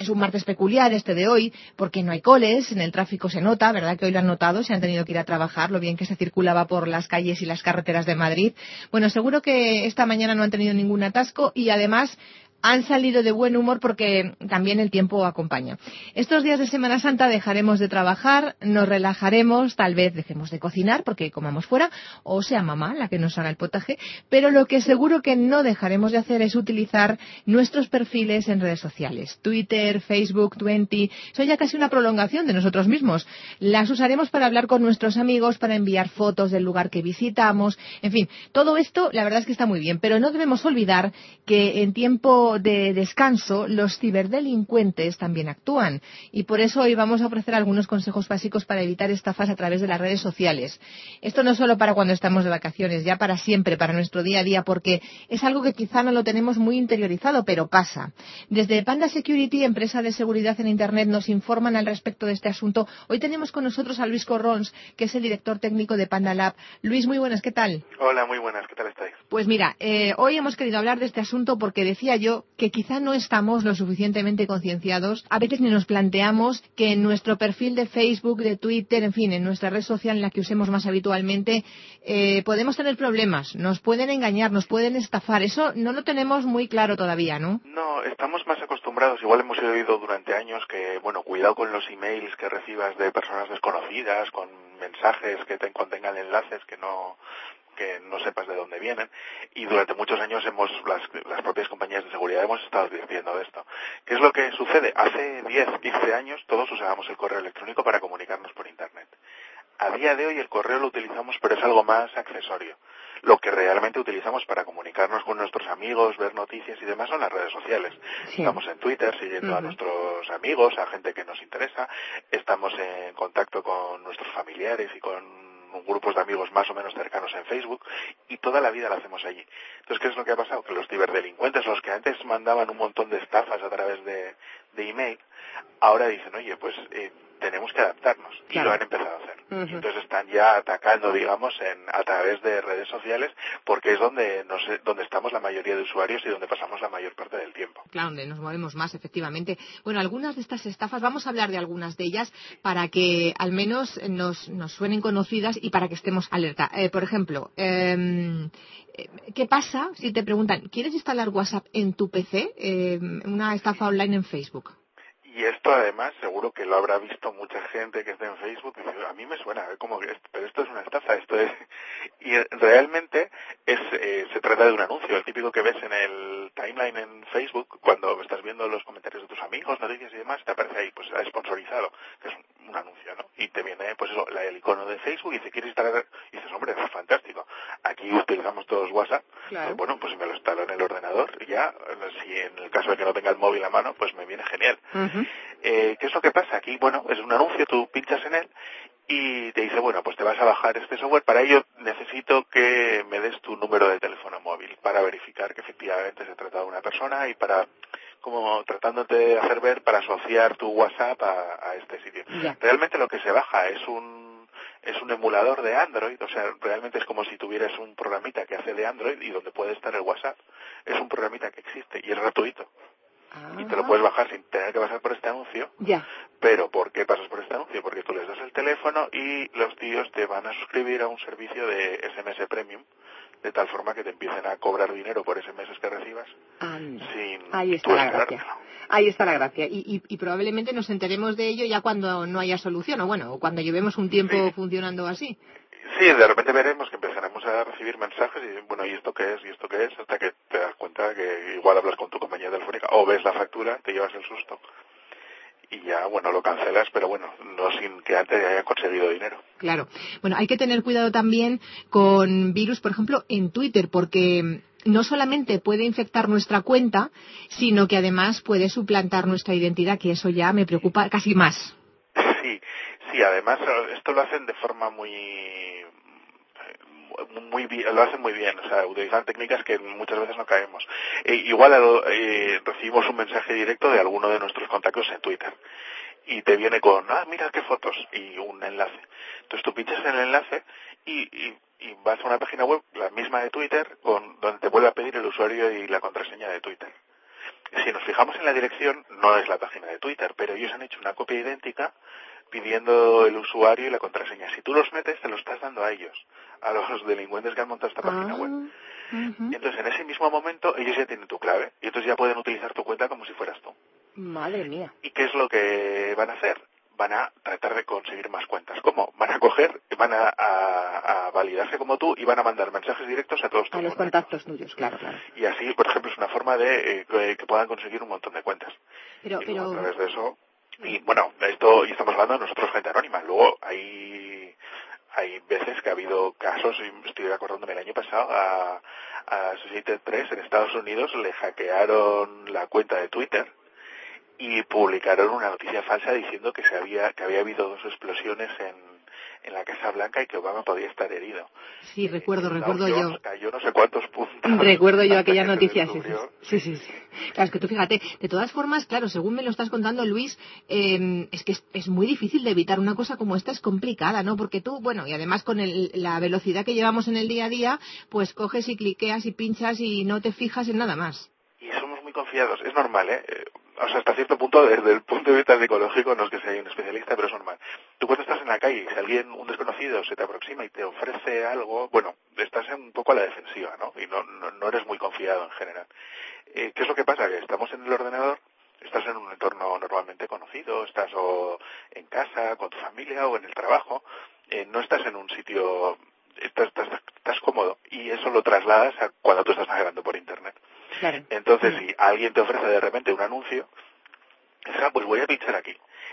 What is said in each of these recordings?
Es un martes peculiar este de hoy, porque no hay coles, en el tráfico se nota, ¿verdad? Que hoy lo han notado, se han tenido que ir a trabajar, lo bien que se circulaba por las calles y las carreteras de Madrid. Bueno, seguro que esta mañana no han tenido ningún atasco y además han salido de buen humor porque también el tiempo acompaña. Estos días de Semana Santa dejaremos de trabajar, nos relajaremos, tal vez dejemos de cocinar porque comamos fuera, o sea mamá la que nos haga el potaje, pero lo que seguro que no dejaremos de hacer es utilizar nuestros perfiles en redes sociales. Twitter, Facebook, Twenty, son ya casi una prolongación de nosotros mismos. Las usaremos para hablar con nuestros amigos, para enviar fotos del lugar que visitamos, en fin, todo esto la verdad es que está muy bien, pero no debemos olvidar que en tiempo de descanso, los ciberdelincuentes también actúan y por eso hoy vamos a ofrecer algunos consejos básicos para evitar estafas a través de las redes sociales. Esto no es solo para cuando estamos de vacaciones, ya para siempre, para nuestro día a día, porque es algo que quizá no lo tenemos muy interiorizado, pero pasa. Desde Panda Security, empresa de seguridad en Internet, nos informan al respecto de este asunto. Hoy tenemos con nosotros a Luis Corrons, que es el director técnico de Panda Lab. Luis, muy buenas, ¿qué tal? Hola, muy buenas, ¿qué tal estáis? Pues mira, hoy hemos querido hablar de este asunto porque decía yo que quizá no estamos lo suficientemente concienciados, a veces ni nos planteamos que en nuestro perfil de Facebook, de Twitter, en fin, en nuestra red social en la que usemos más habitualmente, podemos tener problemas, nos pueden engañar, nos pueden estafar, eso no lo tenemos muy claro todavía, ¿no? No, estamos más acostumbrados, igual hemos oído durante años que, bueno, cuidado con los emails que recibas de personas desconocidas, con mensajes que contengan enlaces que no sepas de dónde vienen, y durante muchos años las propias compañías de seguridad hemos estado advirtiendo de esto. ¿Qué es lo que sucede? Hace 10, 15 años todos usábamos el correo electrónico para comunicarnos por Internet. A día de hoy el correo lo utilizamos, pero es algo más accesorio. Lo que realmente utilizamos para comunicarnos con nuestros amigos, ver noticias y demás son las redes sociales. Sí. Estamos en Twitter siguiendo a nuestros amigos, a gente que nos interesa, estamos en contacto con nuestros familiares y con grupos de amigos más o menos cercanos en Facebook, y toda la vida la hacemos allí. Entonces, ¿qué es lo que ha pasado? Que los ciberdelincuentes, los que antes mandaban un montón de estafas a través de email, ahora dicen, oye, pues tenemos que adaptarnos, y Claro. lo han empezado a hacer. Y entonces están ya atacando, digamos, a través de redes sociales, porque es donde estamos la mayoría de usuarios y donde pasamos la mayor parte del tiempo. Claro, donde nos movemos más, efectivamente. Bueno, algunas de estas estafas, vamos a hablar de algunas de ellas para que al menos nos suenen conocidas y para que estemos alerta. Por ejemplo, ¿qué pasa si te preguntan, ¿quieres instalar WhatsApp en tu PC? Una estafa online en Facebook. Y esto además seguro que lo habrá visto mucha gente que está en Facebook y dice, a mí me suena, pero esto es una estafa, y realmente se trata de un anuncio, el típico que ves en el timeline en Facebook cuando estás viendo los comentarios de tus amigos, noticias y demás, te aparece ahí, pues sponsorizado, que es un anuncio, ¿no? Y te viene, pues eso, el icono de Facebook y dice, ¿quieres instalar? Y dices, hombre, es fantástico. Aquí utilizamos todos WhatsApp, Claro. pues bueno, pues me lo instalo en el ordenador y ya, si en el caso de que no tenga el móvil a mano, pues me viene genial. ¿Qué es lo que pasa? Aquí, bueno, es un anuncio, tú pinchas en él y te dice, bueno, pues te vas a bajar este software. Para ello necesito que me des tu número de teléfono móvil para verificar que efectivamente se trata de una persona y para, como tratándote de hacer ver, para asociar tu WhatsApp a este sitio. Ya. Realmente lo que se baja es un emulador de Android, o sea, realmente es como si tuvieras un programita que hace de Android y donde puede estar el WhatsApp. Es un programita que existe y es gratuito. Y te lo puedes bajar sin tener que pasar por este anuncio. Ya. Pero ¿por qué pasas por este anuncio? Porque tú les das el teléfono y los tíos te van a suscribir a un servicio de SMS Premium, de tal forma que te empiecen a cobrar dinero por SMS que recibas sin Ahí está tú la esperártelo. gracia. Ahí está la gracia. Y probablemente nos enteremos de ello ya cuando no haya solución, o cuando llevemos un tiempo funcionando así. Sí, de repente veremos que empezaremos a recibir mensajes y bueno, ¿y esto qué es? ¿Y esto qué es? Hasta que te das cuenta que igual hablas con tu compañía telefónica o ves la factura, te llevas el susto y ya, bueno, lo cancelas, pero bueno, no sin que antes hayan conseguido dinero. Claro. Bueno, hay que tener cuidado también con virus, por ejemplo, en Twitter, porque no solamente puede infectar nuestra cuenta, sino que además puede suplantar nuestra identidad, que eso ya me preocupa casi más. Sí, además esto lo hacen de forma muy bien, lo hacen muy bien, o sea, utilizan técnicas que muchas veces no caemos. Igual recibimos un mensaje directo de alguno de nuestros contactos en Twitter y te viene con, mira qué fotos y un enlace. Entonces tú pinchas en el enlace y vas a una página web, la misma de Twitter, donde te vuelve a pedir el usuario y la contraseña de Twitter. si nos fijamos en la dirección, no es la página de Twitter, pero ellos han hecho una copia idéntica pidiendo el usuario y la contraseña. Si tú los metes, te lo estás dando a ellos, a los delincuentes que han montado esta página web. Entonces, en ese mismo momento, ellos ya tienen tu clave y entonces ya pueden utilizar tu cuenta como si fueras tú. Madre mía. ¿Y qué es lo que van a hacer? Van a tratar de conseguir más cuentas. ¿Cómo? Van a coger, van a validarse como tú y van a mandar mensajes directos a todos tus los contactos tuyos, claro. Y así, por ejemplo, es una forma de que puedan conseguir un montón de cuentas. Pero a través de eso... Y bueno, esto, y estamos hablando de nosotros, gente anónima. Luego hay veces que ha habido casos, y estoy acordándome el año pasado, a Associated Press en Estados Unidos le hackearon la cuenta de Twitter y publicaron una noticia falsa diciendo que había habido 2 explosiones en la Casa Blanca y que Obama podía estar herido. Sí, recuerdo yo. Cayó no sé cuántos puntos. Recuerdo yo aquella noticia, sí. Claro, es que tú fíjate, de todas formas, claro, según me lo estás contando, Luis, es que es muy difícil de evitar. Una cosa como esta es complicada, ¿no? Porque tú, bueno, y además con la velocidad que llevamos en el día a día, pues coges y cliqueas y pinchas y no te fijas en nada más. Y somos muy confiados, es normal, o sea, hasta cierto punto, desde el punto de vista psicológico, no es que sea un especialista, pero es normal. Tú cuando estás en la calle y si un desconocido se te aproxima y te ofrece algo, bueno, estás un poco a la defensiva, ¿no? Y no eres muy confiado en general. ¿Qué es lo que pasa? Que estamos en el ordenador, estás en un entorno normalmente conocido, estás o en casa, con tu familia o en el trabajo, no estás en un sitio, estás cómodo y eso lo trasladas a cuando tú estás navegando por Internet. Claro. Entonces, si alguien te ofrece de repente un anuncio, pues voy a pinchar aquí.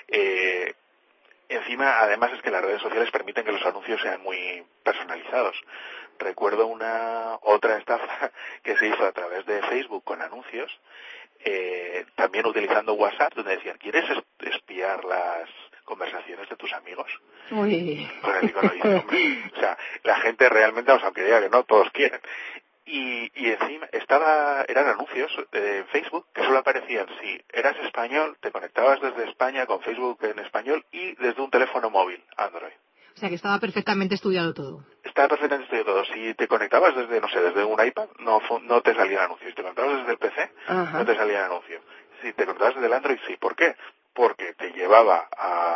Encima, además, es que las redes sociales permiten que los anuncios sean muy personalizados. Recuerdo otra estafa que se hizo a través de Facebook con anuncios, también utilizando WhatsApp, donde decían, ¿quieres espiar las conversaciones de tus amigos? Uy. Con el icono dice, hombre, o sea, la gente realmente, aunque diga que no, todos quieren. Y encima eran anuncios de Facebook que solo aparecían si eras español, te conectabas desde España con Facebook en español y desde un teléfono móvil, Android. O sea que estaba perfectamente estudiado todo. Estaba perfectamente estudiado todo. Si te conectabas desde un iPad, no te salían anuncios. Si te conectabas desde el PC, no te salían anuncios. Si te conectabas desde el Android, sí. ¿Por qué? Porque te llevaba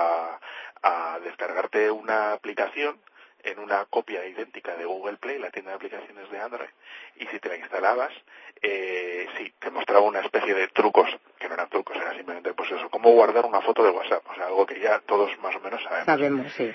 a descargarte una aplicación en una copia idéntica de Google Play, la tienda de aplicaciones de Android, y si te la instalabas, sí, te mostraba una especie de trucos, que no eran trucos, era simplemente pues eso, cómo guardar una foto de WhatsApp, o sea, algo que ya todos más o menos sabemos. Sí.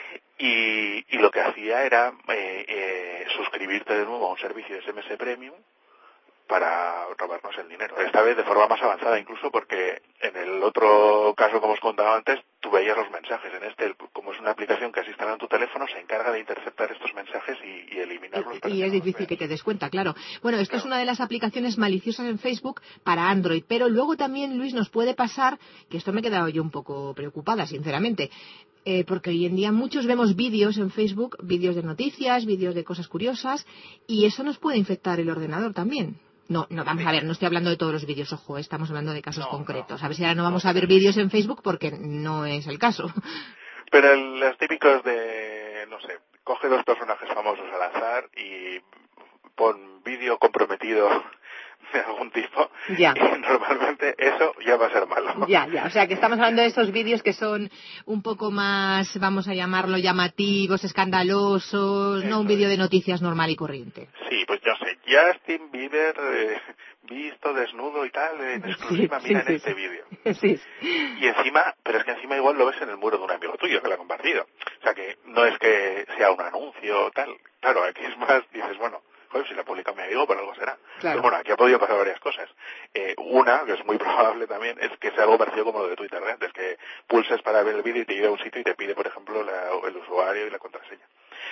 Y lo que hacía era suscribirte de nuevo a un servicio de SMS Premium para robarnos el dinero. Esta vez de forma más avanzada incluso, porque en el otro caso que hemos contado antes, tú veías los mensajes. En este, como es una aplicación que se instala en tu teléfono, se encarga de interceptar estos mensajes y eliminarlos. Y es difícil que te des cuenta, claro. Bueno, esto es una de las aplicaciones maliciosas en Facebook para Android, pero luego también, Luis, nos puede pasar, que esto me he quedado yo un poco preocupada, sinceramente, porque hoy en día muchos vemos vídeos en Facebook, vídeos de noticias, vídeos de cosas curiosas, y eso nos puede infectar el ordenador también. No, vamos a ver, no estoy hablando de todos los vídeos, ojo, estamos hablando de casos concretos. A ver si ahora no vamos a ver vídeos en Facebook porque no es el caso. Pero los típicos de, no sé, coge 2 personajes famosos al azar y pon vídeo comprometido de algún tipo, ya. Y normalmente eso ya va a ser malo. Ya, o sea que estamos hablando de estos vídeos que son un poco más, vamos a llamarlo, llamativos, escandalosos, eso no un vídeo de noticias normal y corriente. Sí, pues yo sé, Justin Bieber visto desnudo y tal, en exclusiva, mira en este vídeo. Sí. Y encima, pero es que encima igual lo ves en el muro de un amigo tuyo que lo ha compartido. O sea que no es que sea un anuncio o tal. Claro, aquí es más, dices, bueno, joder, si la publica mi amigo, por algo será. Claro. Pues bueno, aquí ha podido pasar varias cosas. Una, que es muy probable también, es que sea algo parecido como lo de Twitter, ¿eh? Es que pulses para ver el vídeo y te lleva a un sitio y te pide, por ejemplo, el usuario y la contraseña.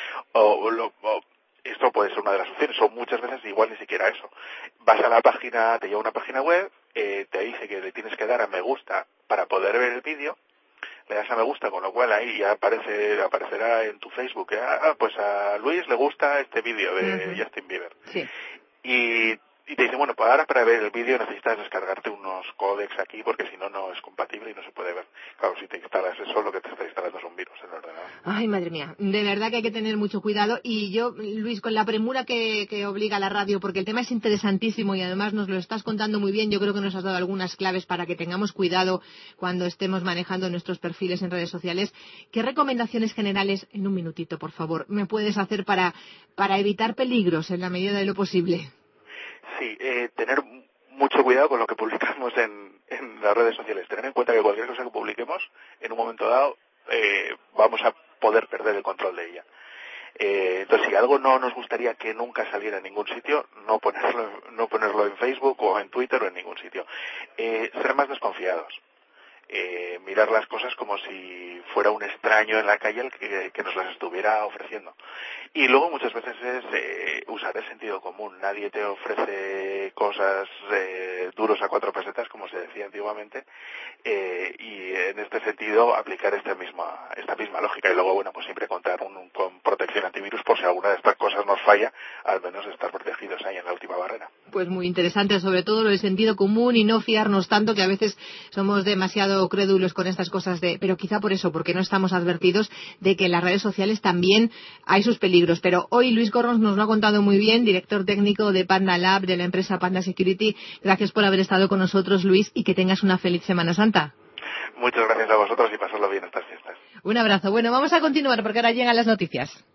Esto puede ser una de las opciones, o muchas veces igual ni siquiera eso. Vas a la página, te lleva a una página web, te dice que le tienes que dar a me gusta para poder ver el vídeo, le das a me gusta, con lo cual ahí ya aparecerá en tu Facebook, pues a Luis le gusta este vídeo de Justin Bieber. Sí. Y y te dicen, bueno, pues ahora para ver el vídeo necesitas descargarte unos códecs aquí porque si no, no es compatible y no se puede ver. Claro, si te instalas eso, lo que te está instalando es un virus en el ordenador. Ay, madre mía, de verdad que hay que tener mucho cuidado. Y yo, Luis, con la premura que obliga la radio, porque el tema es interesantísimo y además nos lo estás contando muy bien, yo creo que nos has dado algunas claves para que tengamos cuidado cuando estemos manejando nuestros perfiles en redes sociales. ¿Qué recomendaciones generales, en un minutito, por favor, me puedes hacer para evitar peligros en la medida de lo posible? Sí, tener mucho cuidado con lo que publicamos en las redes sociales. Tener en cuenta que cualquier cosa que publiquemos, en un momento dado, vamos a poder perder el control de ella. Entonces, si algo no nos gustaría que nunca saliera en ningún sitio, no ponerlo en Facebook o en Twitter o en ningún sitio. Ser más desconfiados. Mirar las cosas como si fuera un extraño en la calle el que nos las estuviera ofreciendo. Y luego muchas veces es usar el sentido común. Nadie te ofrece cosas duros a 4 pesetas, como se decía antiguamente, y en este sentido aplicar esta misma lógica. Y luego, bueno, pues siempre contar con protección antivirus por si alguna de estas cosas nos falla, al menos estar protegidos ahí en la última barrera. Pues muy interesante, sobre todo el sentido común y no fiarnos tanto, que a veces somos demasiado crédulos con estas cosas pero quizá por eso, porque no estamos advertidos de que en las redes sociales también hay sus peligros. Pero hoy Luis Corrons nos lo ha contado muy bien, director técnico de Panda Lab, de la empresa Panda Security. Gracias por haber estado con nosotros, Luis, y que tengas una feliz Semana Santa. Muchas gracias a vosotros y pasarlo bien estas fiestas. Un abrazo. Bueno, vamos a continuar porque ahora llegan las noticias.